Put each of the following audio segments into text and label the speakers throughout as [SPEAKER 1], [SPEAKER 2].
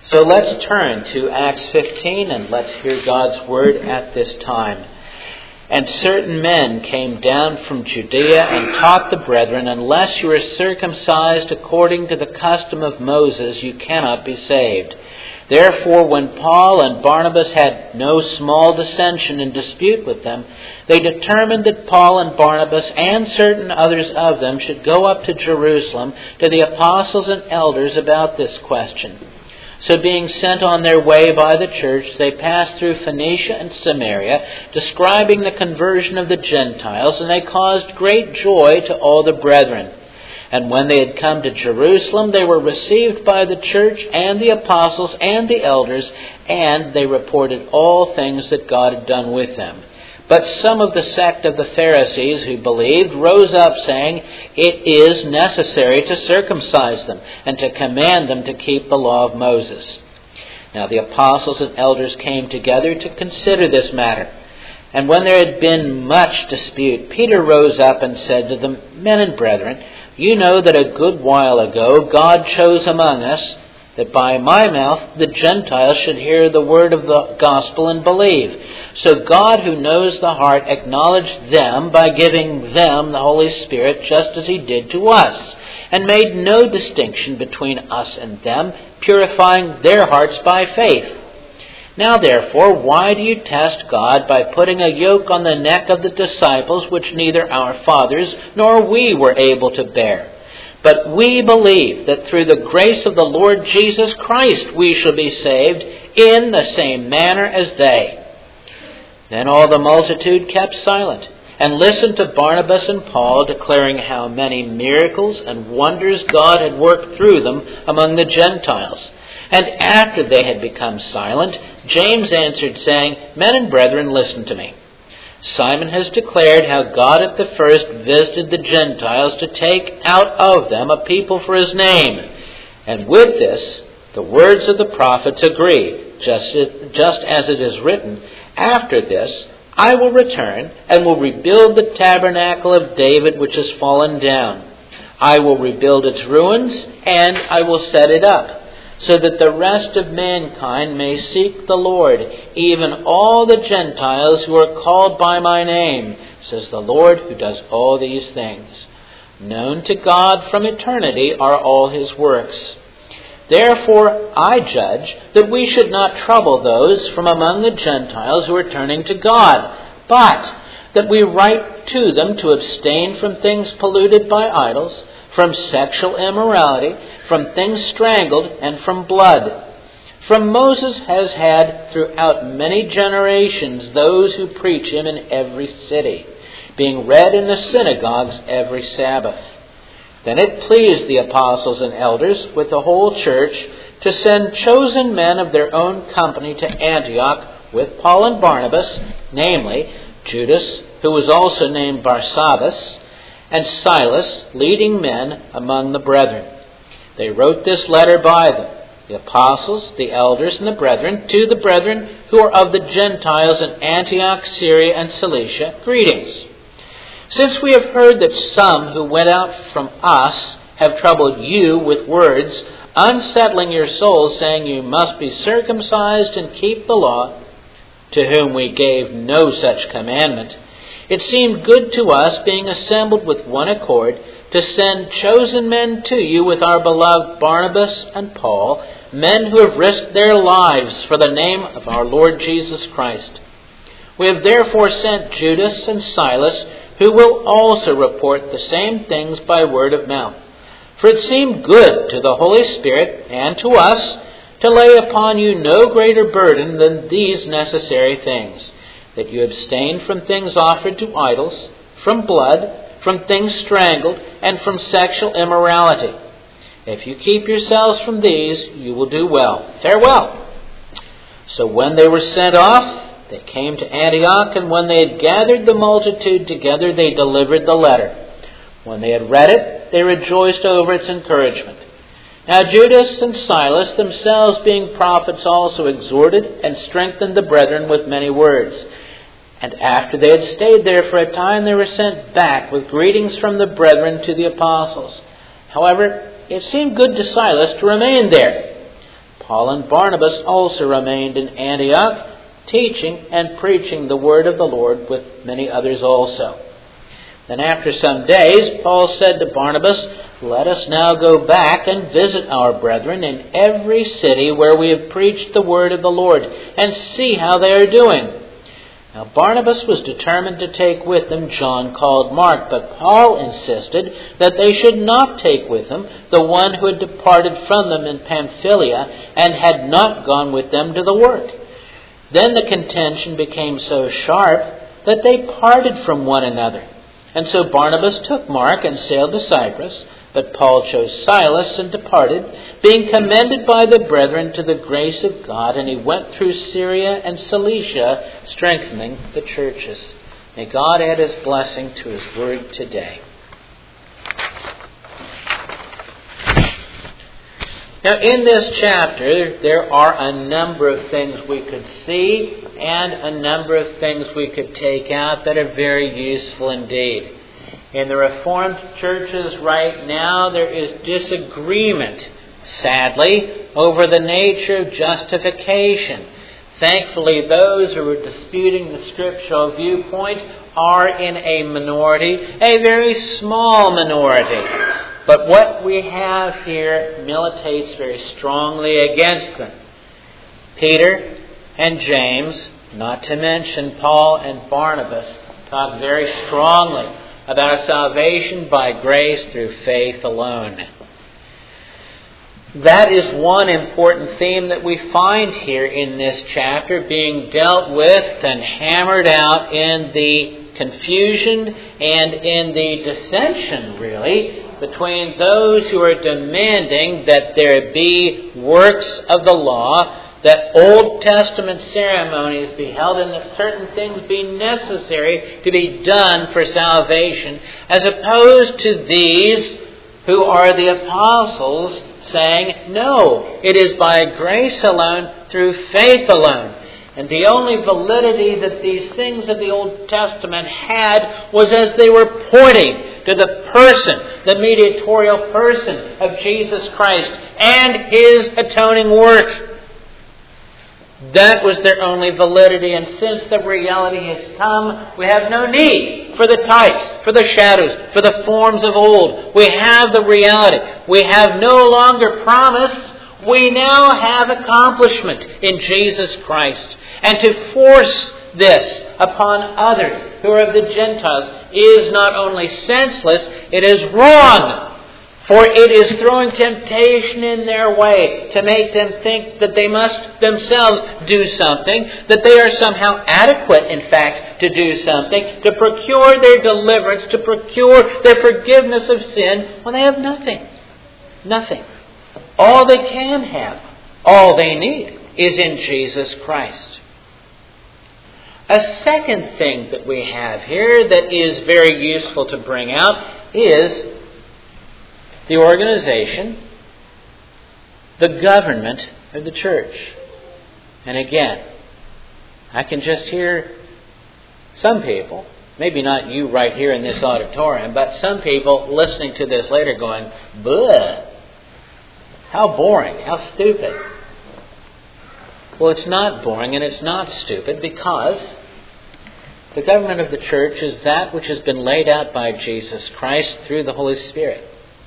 [SPEAKER 1] So let's turn to Acts 15 and let's hear God's word at this time. And certain men came down from Judea and taught the brethren, unless you are circumcised according to the custom of Moses, you cannot be saved. Therefore, when Paul and Barnabas had no small dissension and dispute with them, they determined that Paul and Barnabas and certain others of them should go up to Jerusalem to the apostles and elders about this question. So being sent on their way by the church, they passed through Phoenicia and Samaria, describing the conversion of the Gentiles, and they caused great joy to all the brethren. And when they had come to Jerusalem, they were received by the church and the apostles and the elders, and they reported all things that God had done with them. But some of the sect of the Pharisees who believed rose up, saying, "It is necessary to circumcise them and to command them to keep the law of Moses." Now the apostles and elders came together to consider this matter. And when there had been much dispute, Peter rose up and said to them, "Men and brethren, you know that a good while ago God chose among us, that by my mouth the Gentiles should hear the word of the gospel and believe. So God, who knows the heart, acknowledged them by giving them the Holy Spirit, just as He did to us, and made no distinction between us and them, purifying their hearts by faith. Now therefore, why do you test God by putting a yoke on the neck of the disciples, which neither our fathers nor we were able to bear? But we believe that through the grace of the Lord Jesus Christ we shall be saved in the same manner as they." Then all the multitude kept silent and listened to Barnabas and Paul, declaring how many miracles and wonders God had worked through them among the Gentiles. And after they had become silent, James answered, saying, "Men and brethren, listen to me. Simon has declared how God at the first visited the Gentiles to take out of them a people for His name. And with this, the words of the prophets agree, just as it is written, 'After this, I will return and will rebuild the tabernacle of David which has fallen down. I will rebuild its ruins and I will set it up, so that the rest of mankind may seek the Lord, even all the Gentiles who are called by my name, says the Lord who does all these things. Known to God from eternity are all His works. Therefore I judge that we should not trouble those from among the Gentiles who are turning to God, but that we write to them to abstain from things polluted by idols, from sexual immorality, from things strangled, and from blood. From Moses has had throughout many generations those who preach Him in every city, being read in the synagogues every Sabbath." Then it pleased the apostles and elders with the whole church to send chosen men of their own company to Antioch with Paul and Barnabas, namely Judas, who was also named Barsabbas, and Silas, leading men among the brethren. They wrote this letter by them, the apostles, the elders, and the brethren, to the brethren who are of the Gentiles in Antioch, Syria, and Cilicia, greetings. Since we have heard that some who went out from us have troubled you with words, unsettling your souls, saying you must be circumcised and keep the law, to whom we gave no such commandment, it seemed good to us, being assembled with one accord, to send chosen men to you with our beloved Barnabas and Paul, men who have risked their lives for the name of our Lord Jesus Christ. We have therefore sent Judas and Silas, who will also report the same things by word of mouth. For it seemed good to the Holy Spirit and to us to lay upon you no greater burden than these necessary things, that you abstain from things offered to idols, from blood, from things strangled, and from sexual immorality. If you keep yourselves from these, you will do well. Farewell." So when they were sent off, they came to Antioch, and when they had gathered the multitude together, they delivered the letter. When they had read it, they rejoiced over its encouragement. Now Judas and Silas, themselves being prophets, also exhorted and strengthened the brethren with many words. And after they had stayed there for a time, they were sent back with greetings from the brethren to the apostles. However, it seemed good to Silas to remain there. Paul and Barnabas also remained in Antioch, teaching and preaching the word of the Lord with many others also. Then after some days, Paul said to Barnabas, "Let us now go back and visit our brethren in every city where we have preached the word of the Lord, and see how they are doing." Now Barnabas was determined to take with them John called Mark, but Paul insisted that they should not take with them the one who had departed from them in Pamphylia and had not gone with them to the work. Then the contention became so sharp that they parted from one another. And so Barnabas took Mark and sailed to Cyprus, but Paul chose Silas and departed, being commended by the brethren to the grace of God, and he went through Syria and Cilicia, strengthening the churches. May God add his blessing to his word today. Now, in this chapter, there are a number of things we could see and a number of things we could take out that are very useful indeed. In the Reformed churches right now, there is disagreement, sadly, over the nature of justification. Thankfully, those who are disputing the scriptural viewpoint are in a minority, a very small minority. But what we have here militates very strongly against them. Peter and James, not to mention Paul and Barnabas, talk very strongly about salvation by grace through faith alone. That is one important theme that we find here in this chapter being dealt with and hammered out in the confusion and in the dissension, really, between those who are demanding that there be works of the law, that Old Testament ceremonies be held, and that certain things be necessary to be done for salvation, as opposed to these who are the apostles saying, no, it is by grace alone, through faith alone. And the only validity that these things of the Old Testament had was as they were pointing to the person, the mediatorial person of Jesus Christ and His atoning work. That was their only validity. And since the reality has come, we have no need for the types, for the shadows, for the forms of old. We have the reality. We have no longer promise. We now have accomplishment in Jesus Christ. And to force this upon others who are of the Gentiles is not only senseless, it is wrong. For it is throwing temptation in their way to make them think that they must themselves do something, that they are somehow adequate, in fact, to do something, to procure their deliverance, to procure their forgiveness of sin, when they have nothing. Nothing. All they can have, all they need, is in Jesus Christ. A second thing that we have here that is very useful to bring out is the organization, the government of the church. And again, I can just hear some people, maybe not you right here in this auditorium, but some people listening to this later going, bleh, how boring, how stupid. Well, it's not boring and it's not stupid, because the government of the church is that which has been laid out by Jesus Christ through the Holy Spirit.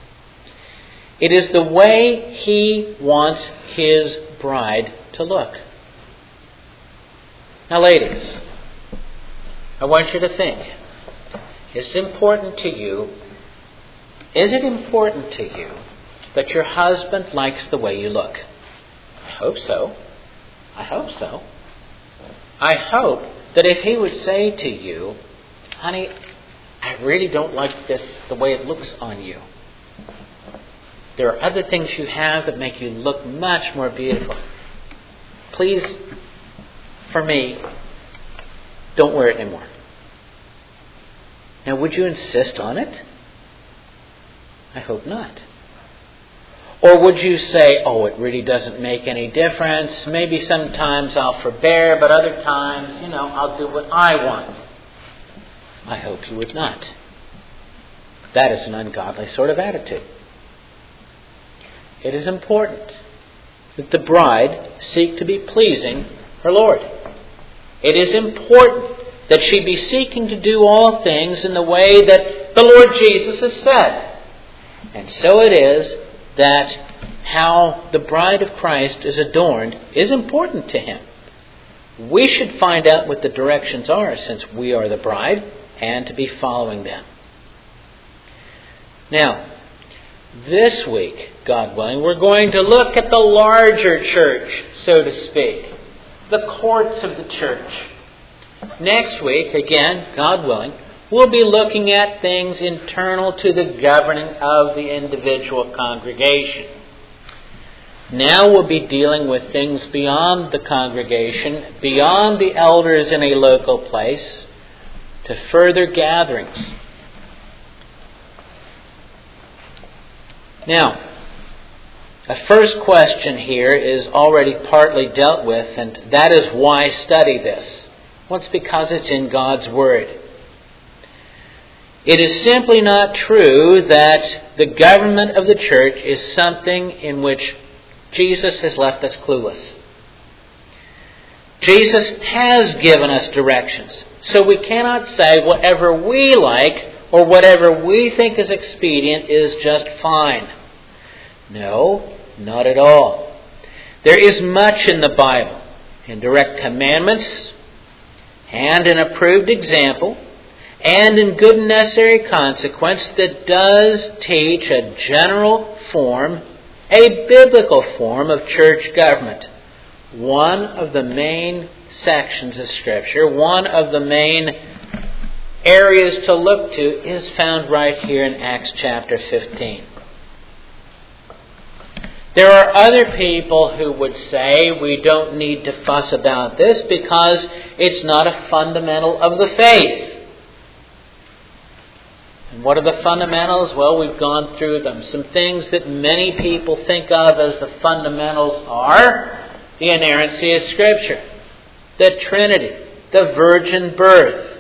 [SPEAKER 1] It is the way He wants His bride to look. Now, ladies, I want you to think. Is it important to you that your husband likes the way you look? I hope so. I hope so. I hope that if he would say to you, honey, I really don't like this, the way it looks on you. There are other things you have that make you look much more beautiful. Please, for me, don't wear it anymore. Now, would you insist on it? I hope not. Or would you say, oh, it really doesn't make any difference. Maybe sometimes I'll forbear, but other times, I'll do what I want. I hope you would not. That is an ungodly sort of attitude. It is important that the bride seek to be pleasing her Lord. It is important that she be seeking to do all things in the way that the Lord Jesus has said. And so it is that how the bride of Christ is adorned is important to Him. We should find out what the directions are, since we are the bride, and to be following them. Now, this week, God willing, we're going to look at the larger church, so to speak, the courts of the church. Next week, again, God willing, we'll be looking at things internal to the governing of the individual congregation. Now we'll be dealing with things beyond the congregation, beyond the elders in a local place, to further gatherings. Now, a first question here is already partly dealt with, and that is why study this? Well, it's because it's in God's Word. It is simply not true that the government of the church is something in which Jesus has left us clueless. Jesus has given us directions, so we cannot say whatever we like or whatever we think is expedient is just fine. No, not at all. There is much in the Bible, in direct commandments, and an approved example, and in good and necessary consequence, that does teach a general form, a biblical form of church government. One of the main sections of Scripture, one of the main areas to look to, is found right here in Acts chapter 15. There are other people who would say we don't need to fuss about this because it's not a fundamental of the faith. And what are the fundamentals? Well, we've gone through them. Some things that many people think of as the fundamentals are the inerrancy of Scripture, the Trinity, the virgin birth,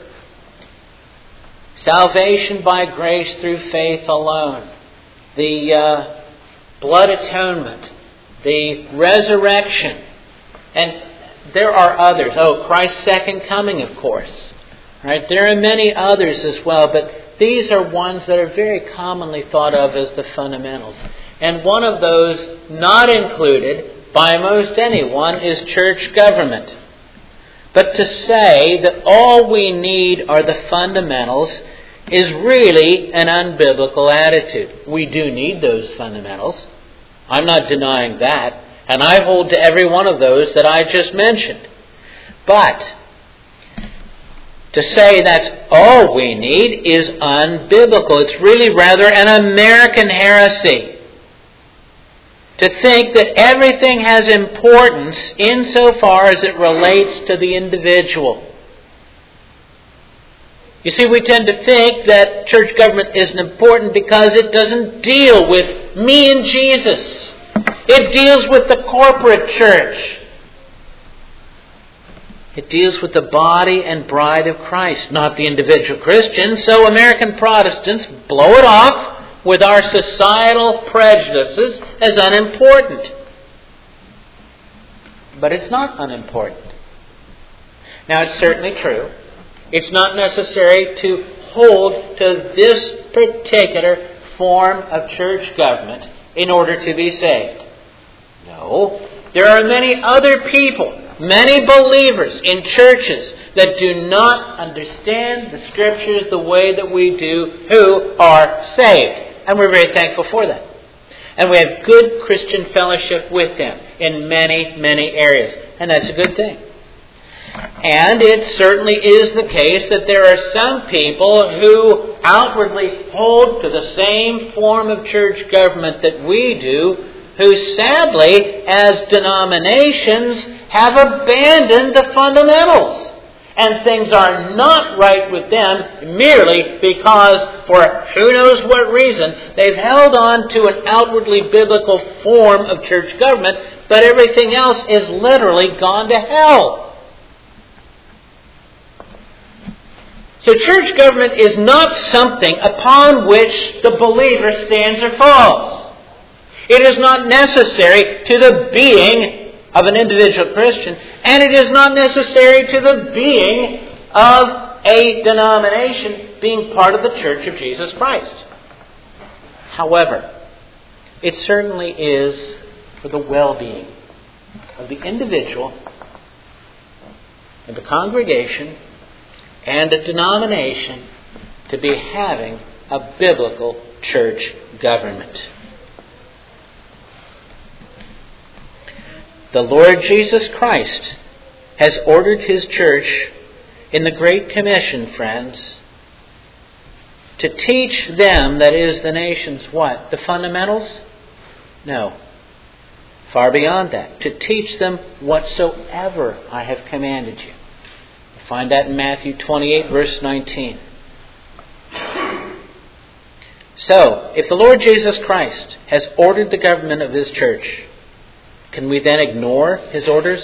[SPEAKER 1] salvation by grace through faith alone, the blood atonement, the resurrection, and there are others. Oh, Christ's second coming, of course. Right? There are many others as well, but these are ones that are very commonly thought of as the fundamentals. And one of those not included by most anyone is church government. But to say that all we need are the fundamentals is really an unbiblical attitude. We do need those fundamentals. I'm not denying that. And I hold to every one of those that I just mentioned. But to say that's all we need is unbiblical. It's really rather an American heresy to think that everything has importance insofar as it relates to the individual. You see, we tend to think that church government isn't important because it doesn't deal with me and Jesus. It deals with the corporate church. It deals with the body and bride of Christ, not the individual Christian. So American Protestants blow it off with our societal prejudices as unimportant. But it's not unimportant. Now, it's certainly true. It's not necessary to hold to this particular form of church government in order to be saved. No. There are many other people, many believers in churches that do not understand the Scriptures the way that we do, who are saved. And we're very thankful for that. And we have good Christian fellowship with them in many, many areas. And that's a good thing. And it certainly is the case that there are some people who outwardly hold to the same form of church government that we do, who sadly, as denominations, have abandoned the fundamentals. And things are not right with them merely because, for who knows what reason, they've held on to an outwardly biblical form of church government, but everything else is literally gone to hell. So church government is not something upon which the believer stands or falls. It is not necessary to the being of an individual Christian, and it is not necessary to the being of a denomination being part of the Church of Jesus Christ. However, it certainly is for the well-being of the individual and the congregation and a denomination to be having a biblical church government. The Lord Jesus Christ has ordered His church in the Great Commission, friends, to teach them, that is, the nations, what? The fundamentals? No. Far beyond that. To teach them whatsoever I have commanded you. You find that in Matthew 28, verse 19. So, if the Lord Jesus Christ has ordered the government of His church, can we then ignore His orders?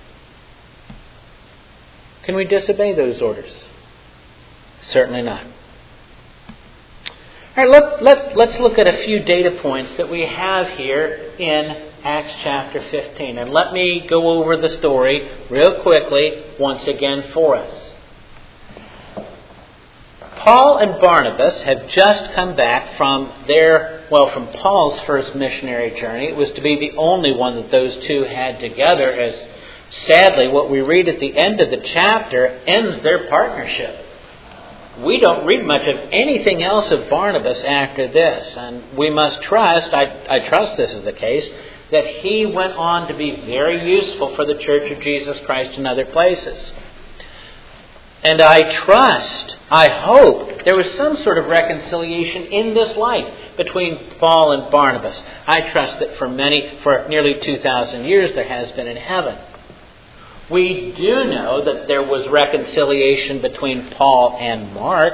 [SPEAKER 1] Can we disobey those orders? Certainly not. All right, let's look at a few data points that we have here in Acts chapter 15. And let me go over the story real quickly once again for us. Paul and Barnabas have just come back from from Paul's first missionary journey. It was to be the only one that those two had together, as sadly what we read at the end of the chapter ends their partnership. We don't read much of anything else of Barnabas after this, and we must trust, I trust this is the case, that he went on to be very useful for the Church of Jesus Christ in other places. And I hope, there was some sort of reconciliation in this life between Paul and Barnabas. I trust that for nearly 2,000 years there has been in heaven. We do know that there was reconciliation between Paul and Mark.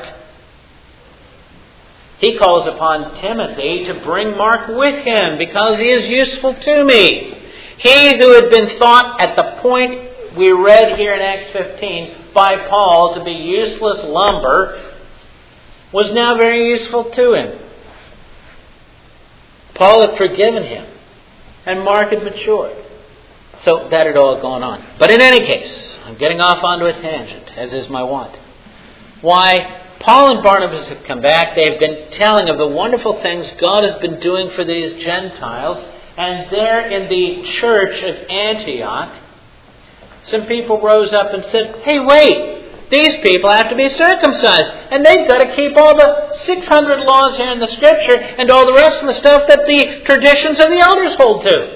[SPEAKER 1] He calls upon Timothy to bring Mark with him because he is useful to me. He who had been thought at the point we read here in Acts 15 by Paul to be useless lumber was now very useful to him. Paul had forgiven him and Mark had matured. So that had all gone on. But in any case, I'm getting off onto a tangent, as is my wont. Why, Paul and Barnabas have come back. They've been telling of the wonderful things God has been doing for these Gentiles. And there in the church of Antioch, some people rose up and said, hey, wait, these people have to be circumcised. And they've got to keep all the 600 laws here in the Scripture and all the rest of the stuff that the traditions of the elders hold to.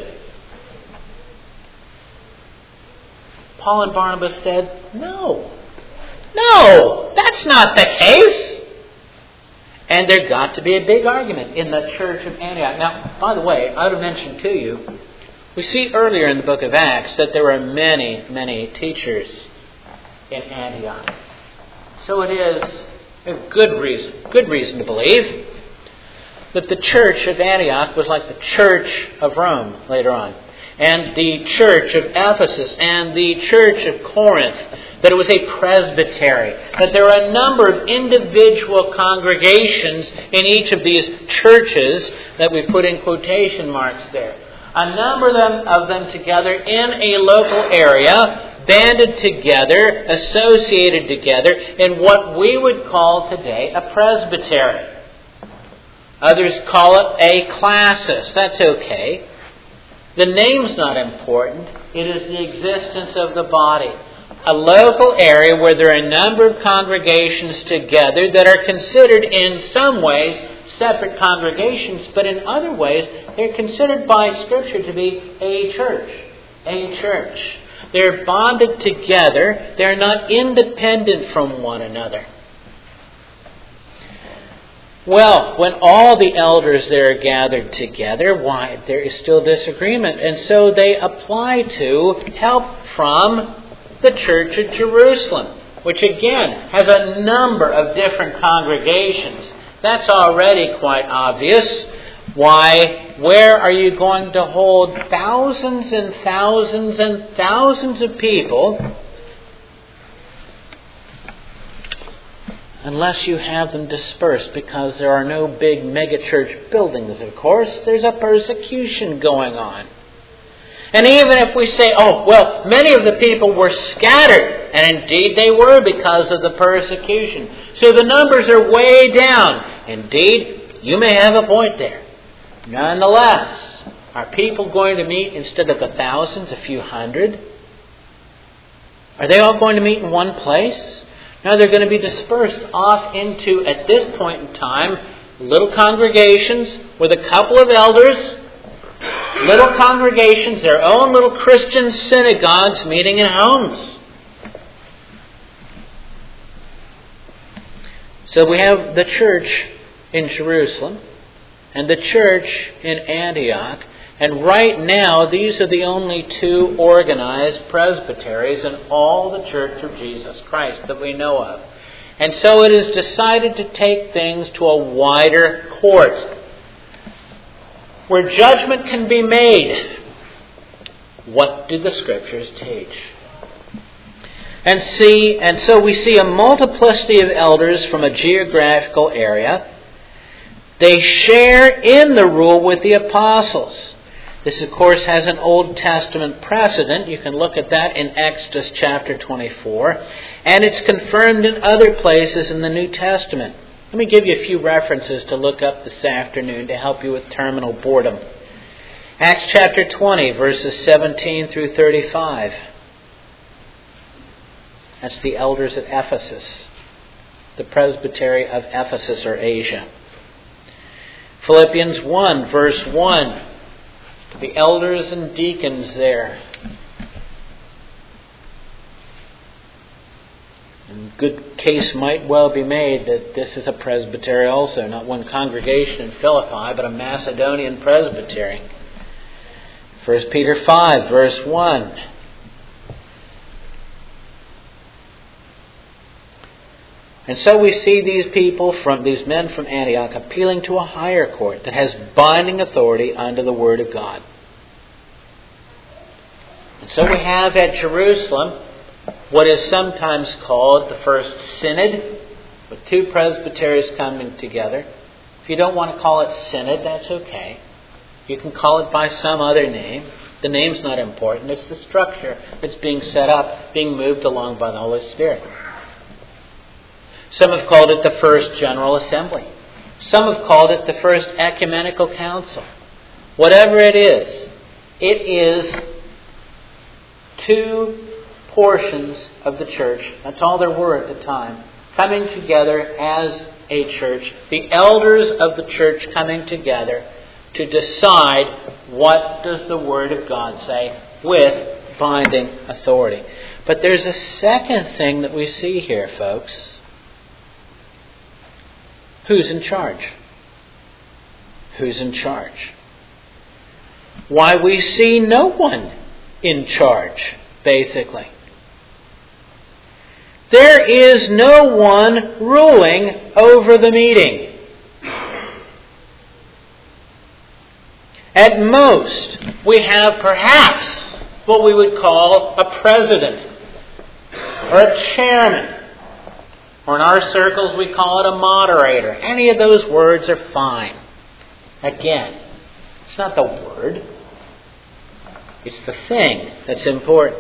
[SPEAKER 1] Paul and Barnabas said, no, that's not the case. And there got to be a big argument in the church of Antioch. Now, by the way, I ought to mention to you, we see earlier in the book of Acts that there were many, many teachers in Antioch. So it is a good reason to believe that the church of Antioch was like the church of Rome later on, and the church of Ephesus, and the church of Corinth, that it was a presbytery, that there are a number of individual congregations in each of these churches that we put in quotation marks there. A number of them together in a local area, banded together, associated together in what we would call today a presbytery. Others call it a classis. That's okay. The name's not important. It is the existence of the body. A local area where there are a number of congregations together that are considered in some ways separate congregations, but in other ways they're considered by Scripture to be a church. A church. They're bonded together. They're not independent from one another. Well, when all the elders there are gathered together, why, there is still disagreement. And so they apply to help from the Church of Jerusalem, which again has a number of different congregations. That's already quite obvious. Why, where are you going to hold thousands and thousands and thousands of people unless you have them dispersed, because there are no big megachurch buildings, of course. There's a persecution going on. And even if we say, oh, well, many of the people were scattered, and indeed they were because of the persecution. So the numbers are way down. Indeed, you may have a point there. Nonetheless, are people going to meet instead of the thousands, a few hundred? Are they all going to meet in one place? No, they're going to be dispersed off into, at this point in time, little congregations with a couple of elders. Little congregations, their own little Christian synagogues meeting in homes. So we have the church in Jerusalem and the church in Antioch. And right now, these are the only two organized presbyteries in all the Church of Jesus Christ that we know of. And so it is decided to take things to a wider court, where judgment can be made. What do the Scriptures teach? And so we see a multiplicity of elders from a geographical area. They share in the rule with the apostles. This, of course, has an Old Testament precedent. You can look at that in Exodus chapter 24. And it's confirmed in other places in the New Testament. Let me give you a few references to look up this afternoon to help you with terminal boredom. Acts chapter 20, verses 17 through 35. That's the elders at Ephesus, the presbytery of Ephesus or Asia. Philippians 1, verse 1. The elders and deacons there. And good case might well be made that this is a presbytery also, not one congregation in Philippi, but a Macedonian presbytery. 1 Peter 5, verse 1. And so we see these men from Antioch appealing to a higher court that has binding authority under the Word of God. And so we have at Jerusalem what is sometimes called the First Synod, with two presbyteries coming together. If you don't want to call it Synod, that's okay. You can call it by some other name. The name's not important. It's the structure that's being set up, being moved along by the Holy Spirit. Some have called it the First General Assembly. Some have called it the First Ecumenical Council. Whatever it is two portions of the church, that's all there were at the time, coming together as a church. The elders of the church coming together to decide what does the Word of God say with binding authority. But there's a second thing that we see here, folks. Who's in charge? Who's in charge? Why, we see no one in charge, basically. There is no one ruling over the meeting. At most, we have perhaps what we would call a president or a chairman. Or in our circles, we call it a moderator. Any of those words are fine. Again, it's not the word. It's the thing that's important.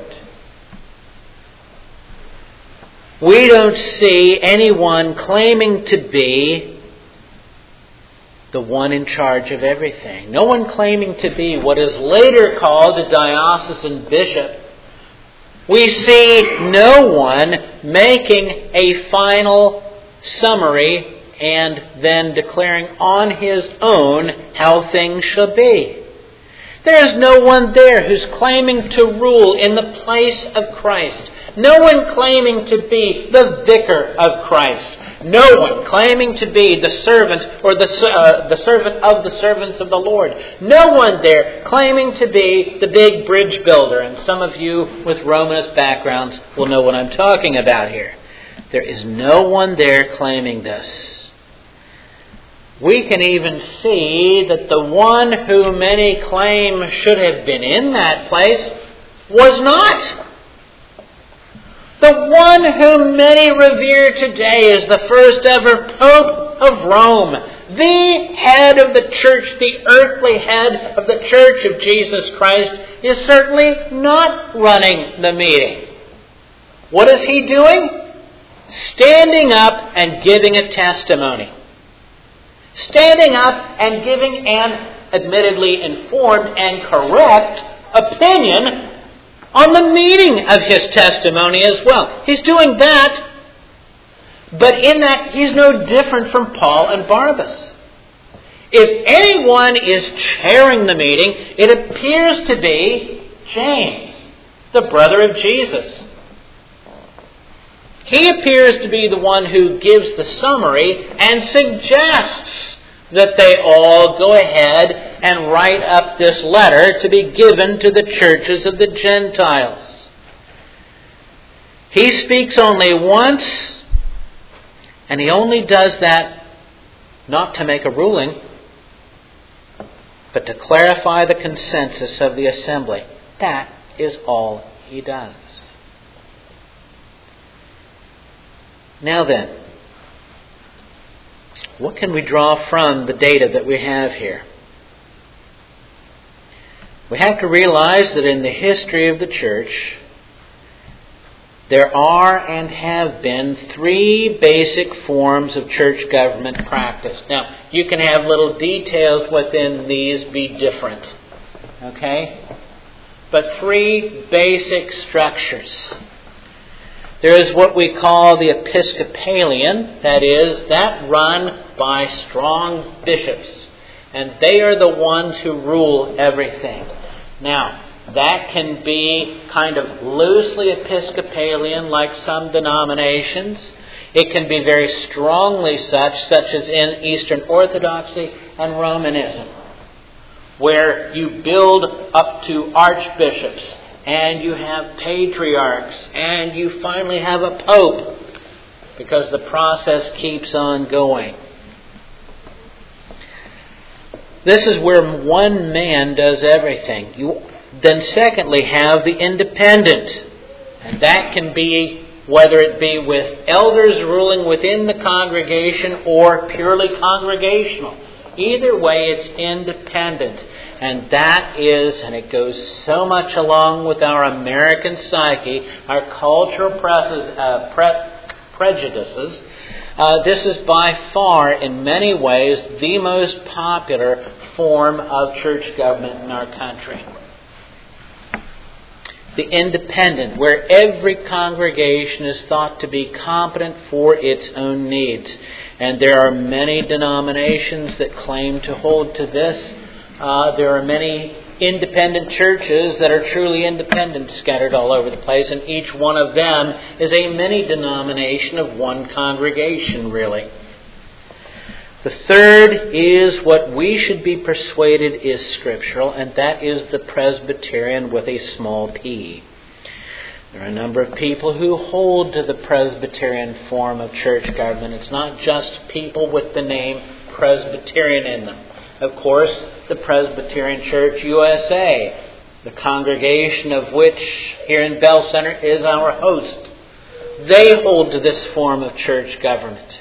[SPEAKER 1] We don't see anyone claiming to be the one in charge of everything. No one claiming to be what is later called the diocesan bishop. We see no one making a final summary and then declaring on his own how things shall be. There's no one there who's claiming to rule in the place of Christ. No one claiming to be the vicar of Christ. No one claiming to be the servant or the servant of the servants of the Lord. No one there claiming to be the big bridge builder. And some of you with Romanist backgrounds will know what I'm talking about here. There is no one there claiming this. We can even see that the one who many claim should have been in that place was not. The The one whom many revere today as the first ever Pope of Rome, the head of the church, the earthly head of the Church of Jesus Christ, is certainly not running the meeting. What is he doing? Standing up and giving a testimony. Standing up and giving an admittedly informed and correct opinion on the meaning of his testimony as well. He's doing that, but in that he's no different from Paul and Barnabas. If anyone is chairing the meeting, it appears to be James, the brother of Jesus. He appears to be the one who gives the summary and suggests that they all go ahead and write up this letter to be given to the churches of the Gentiles. He speaks only once, and he only does that not to make a ruling, but to clarify the consensus of the assembly. That is all he does. Now then, what can we draw from the data that we have here? We have to realize that in the history of the church, there are and have been three basic forms of church government practice. Now, you can have little details within these be different. Okay? But three basic structures. There is what we call the Episcopalian, that is, that run by strong bishops. And they are the ones who rule everything. Now, that can be kind of loosely Episcopalian, like some denominations. It can be very strongly such as in Eastern Orthodoxy and Romanism, where you build up to archbishops, and you have patriarchs, and you finally have a pope, because the process keeps on going. This is where one man does everything. You then secondly have the independent, and that can be whether it be with elders ruling within the congregation or purely congregational. Either way, it's independent. And that is, and it goes so much along with our American psyche, our cultural prejudices. This is by far, in many ways, the most popular form of church government in our country. The independent, where every congregation is thought to be competent for its own needs. And there are many denominations that claim to hold to this. There are many independent churches that are truly independent scattered all over the place, and each one of them is a mini denomination of one congregation, really. The third is what we should be persuaded is scriptural, and that is the Presbyterian with a small p. There are a number of people who hold to the Presbyterian form of church government. It's not just people with the name Presbyterian in them. Of course, the Presbyterian Church USA, the congregation of which here in Bell Center is our host, they hold to this form of church government.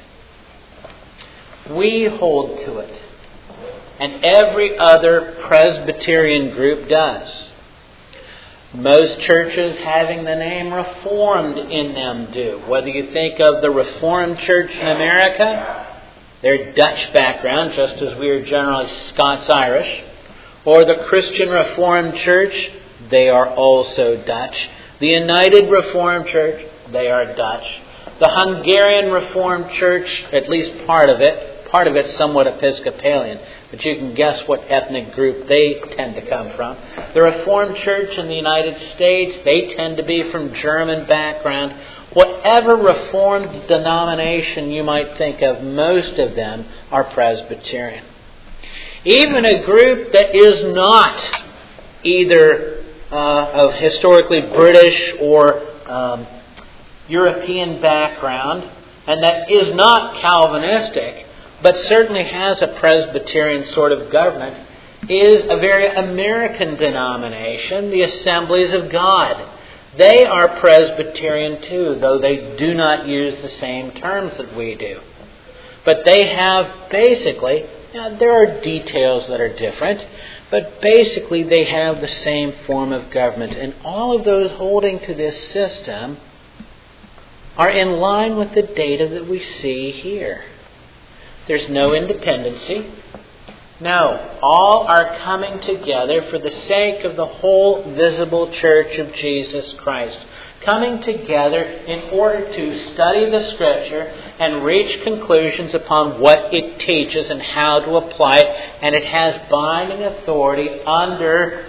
[SPEAKER 1] We hold to it. And every other Presbyterian group does. Most churches having the name Reformed in them do. Whether you think of the Reformed Church in America, their Dutch background, just as we are generally Scots-Irish, or the Christian Reformed Church, they are also Dutch. The United Reformed Church, they are Dutch. The Hungarian Reformed Church, at least part of it's somewhat Episcopalian, but you can guess what ethnic group they tend to come from. The Reformed Church in the United States, they tend to be from German background. Whatever Reformed denomination you might think of, most of them are Presbyterian. Even a group that is not either of historically British or European background, and that is not Calvinistic, but certainly has a Presbyterian sort of government, is a very American denomination, the Assemblies of God. They are Presbyterian too, though they do not use the same terms that we do. But they have basically, there are details that are different, but basically they have the same form of government. And all of those holding to this system are in line with the data that we see here. There's no independency. No, all are coming together for the sake of the whole visible church of Jesus Christ. Coming together in order to study the Scripture and reach conclusions upon what it teaches and how to apply it. And it has binding authority under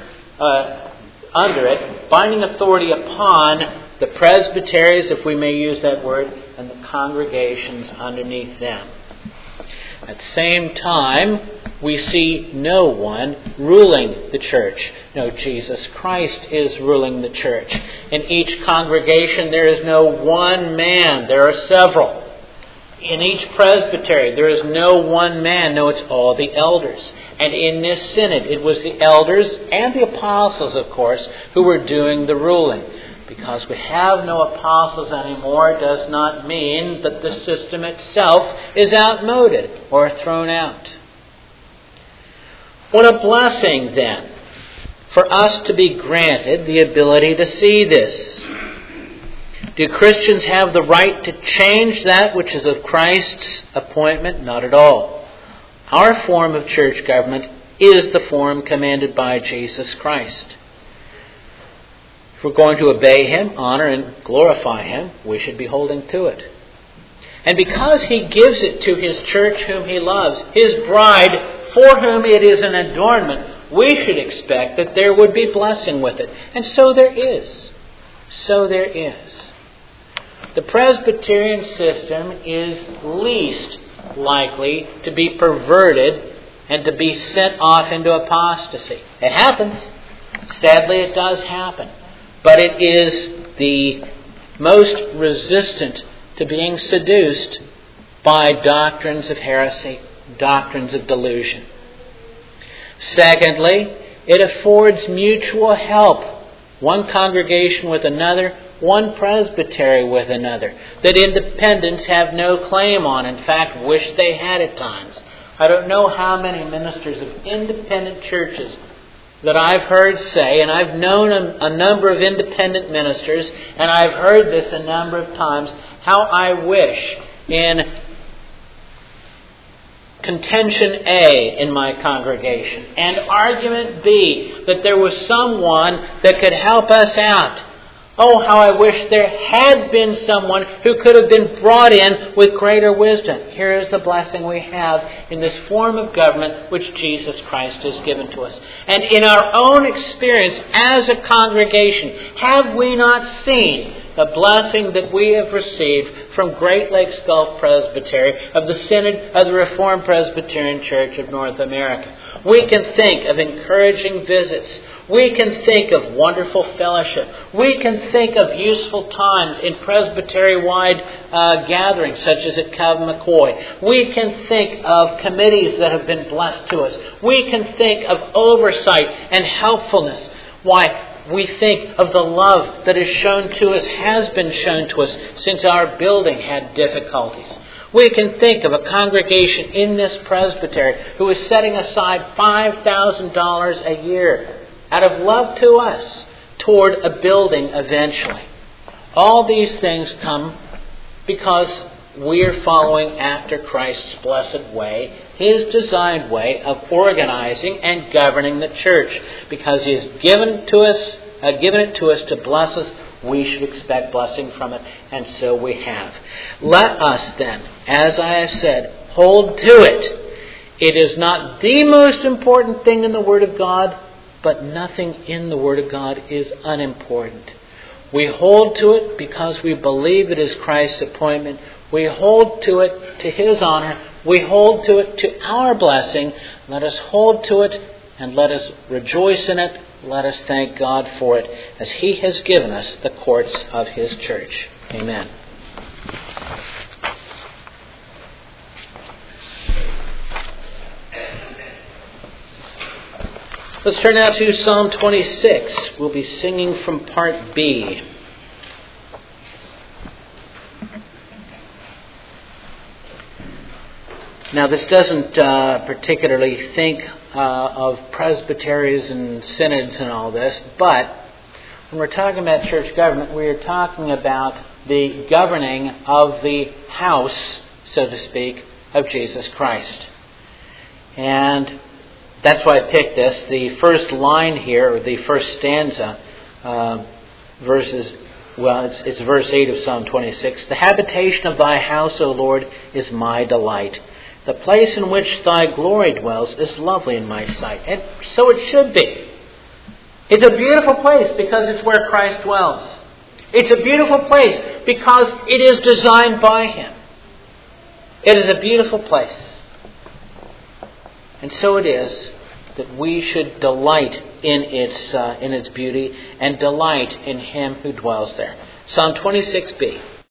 [SPEAKER 1] it, binding authority upon the presbyteries, if we may use that word, and the congregations underneath them. At the same time, we see no one ruling the church. No, Jesus Christ is ruling the church. In each congregation, there is no one man. There are several. In each presbytery, there is no one man. No, it's all the elders. And in this synod, it was the elders and the apostles, of course, who were doing the ruling. Because we have no apostles anymore does not mean that the system itself is outmoded or thrown out. What a blessing, then, for us to be granted the ability to see this. Do Christians have the right to change that which is of Christ's appointment? Not at all. Our form of church government is the form commanded by Jesus Christ. If we're going to obey Him, honor and glorify Him, we should be holding to it. And because He gives it to His church whom He loves, His bride for whom it is an adornment, we should expect that there would be blessing with it. And so there is. So there is. The Presbyterian system is least likely to be perverted and to be sent off into apostasy. It happens. Sadly, it does happen. But it is the most resistant to being seduced by doctrines of heresy, doctrines of delusion. Secondly, it affords mutual help. One congregation with another, one presbytery with another, that independents have no claim on. In fact, wish they had at times. I don't know how many ministers of independent churches that I've heard say, and I've known a number of independent ministers, and I've heard this a number of times, how I wish in contention A in my congregation and argument B that there was someone that could help us out. Oh, how I wish there had been someone who could have been brought in with greater wisdom. Here is the blessing we have in this form of government which Jesus Christ has given to us. And in our own experience as a congregation, have we not seen the blessing that we have received from Great Lakes Gulf Presbytery, of the Synod of the Reformed Presbyterian Church of North America? We can think of encouraging visits. We can think of wonderful fellowship. We can think of useful times in presbytery-wide gatherings, such as at Cove McCoy. We can think of committees that have been blessed to us. We can think of oversight and helpfulness. Why? We think of the love that is shown to us, has been shown to us since our building had difficulties. We can think of a congregation in this presbytery who is setting aside $5,000 a year out of love to us toward a building eventually. All these things come because we are following after Christ's blessed way, His designed way of organizing and governing the church. Because He has given it to us to bless us, we should expect blessing from it, and so we have. Let us then, as I have said, hold to it. It is not the most important thing in the Word of God, but nothing in the Word of God is unimportant. We hold to it because we believe it is Christ's appointment. We hold to it to His honor. We hold to it to our blessing. Let us hold to it and let us rejoice in it. Let us thank God for it as He has given us the courts of His church. Amen. Let's turn now to Psalm 26. We'll be singing from Part B. Now, this doesn't particularly think of presbyteries and synods and all this, but when we're talking about church government, we are talking about the governing of the house, so to speak, of Jesus Christ. And that's why I picked this. The first line here, or the first stanza, it's verse 8 of Psalm 26. The habitation of thy house, O Lord, is my delight. The place in which thy glory dwells is lovely in my sight. And so it should be. It's a beautiful place because it's where Christ dwells. It's a beautiful place because it is designed by Him. It is a beautiful place. And so it is that we should delight in its beauty and delight in Him who dwells there. Psalm 26b.